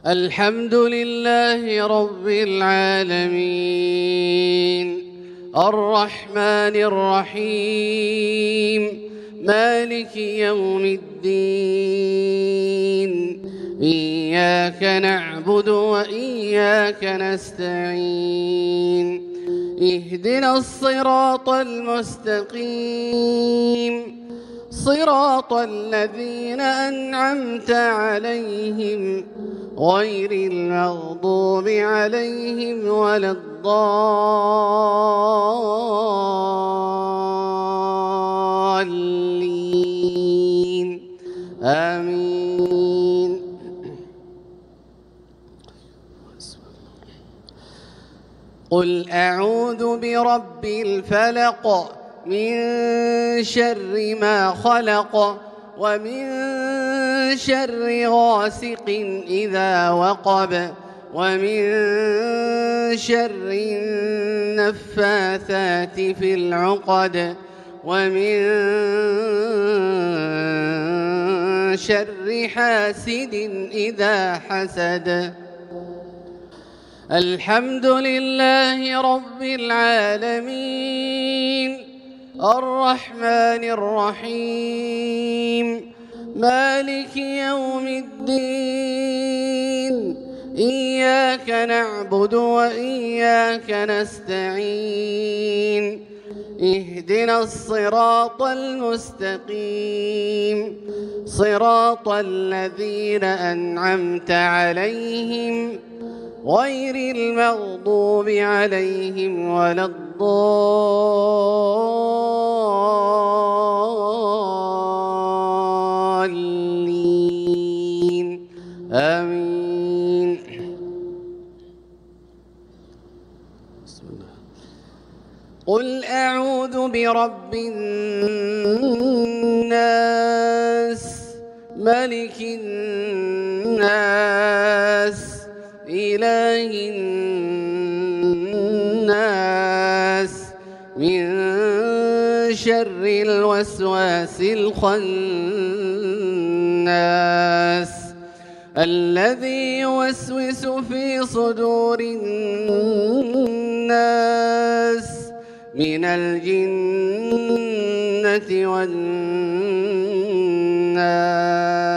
الحمد لله رب العالمين الرحمن الرحيم مالك يوم الدين إياك نعبد وإياك نستعين اهدنا الصراط المستقيم صراط الذين أنعمت عليهم غير المغضوب عليهم ولا الضالين آمين. قل أعوذ برب الفلق من شر ما خلق ومن شر غاسق إذا وقب ومن شر النفاثات في العقد ومن شر حاسد إذا حسد. الحمد لله رب العالمين الرحمن الرحيم مالك يوم الدين إياك نعبد وإياك نستعين اهدنا الصراط المستقيم صراط الذين أنعمت عليهم غير المغضوب عليهم ولا الضالين آمين. قل أعوذ برب الناس ملك الناس إله الناس من شر الوسواس الخناس الذي يوسوس في صدور الناس من الجنة والناس.